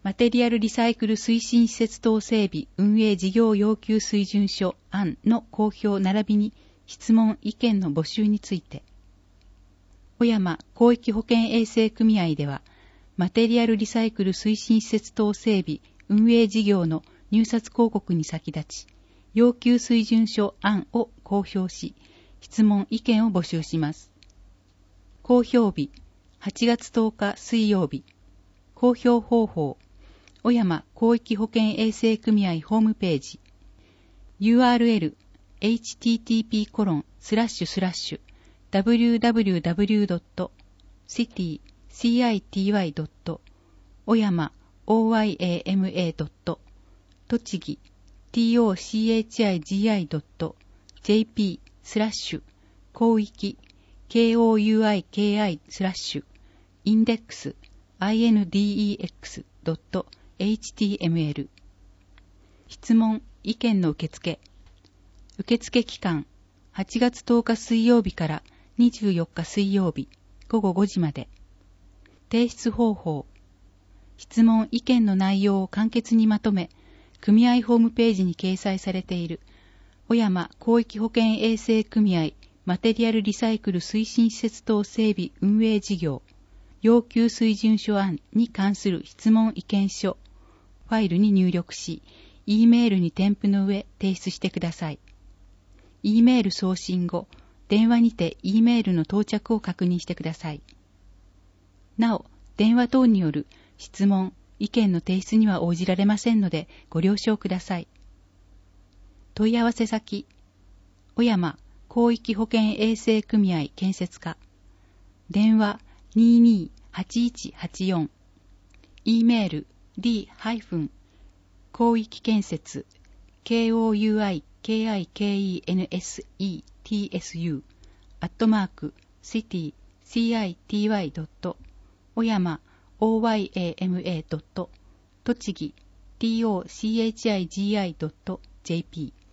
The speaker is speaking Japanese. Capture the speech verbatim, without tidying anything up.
マテリアルリサイクル推進施設等整備運営事業要求水準書案の公表並びに質問・意見の募集について、小山広域保健衛生組合では、マテリアルリサイクル推進施設等整備運営事業の入札広告に先立ち、要求水準書案を公表し、質問・意見を募集します。公表日、はちがつとおか水曜日。公表方法、小山広域保健衛生組合ホームページ。ユーアールエル、エイチティーティーピーコロンスラッシュスラッシュダブリューダブリューダブリュードットシティシーアイティーワイドット小山オーワイエーエムエードット栃木 ティーオーシーエイチアイジーアイドットジェーピースラッシュ広域 ケーオーユーアイケーアイ スラッシュインデックス アイエヌディーイーエックスドットエイチティーエムエル 質問・意見の受付。受付期間はちがつとおか水曜日からにじゅうよっか水曜日ごごごじまで。提出方法。質問・意見の内容を簡潔にまとめ、組合ホームページに掲載されている小山広域保健衛生組合マテリアルリサイクル推進施設等整備運営事業要求水準書案に関する質問意見書ファイルに入力し、Eメールに添付の上提出してください。Eメール送信後、電話にて Eメールの到着を確認してください。なお、電話等による質問、意見の提出には応じられませんのでご了承ください。問い合わせ先、小山広域保健衛生組合建設課、電話にーにーはちいちはちよん、Eメール d- 広域建設 ケーオーユーアイケーアイケーイーエヌエスイーティーエスユー アットマークシティシーアイティーワイドット小山 オーワイエーエムエードット栃木 ティーオーシーエイチアイジーアイドットジェーピー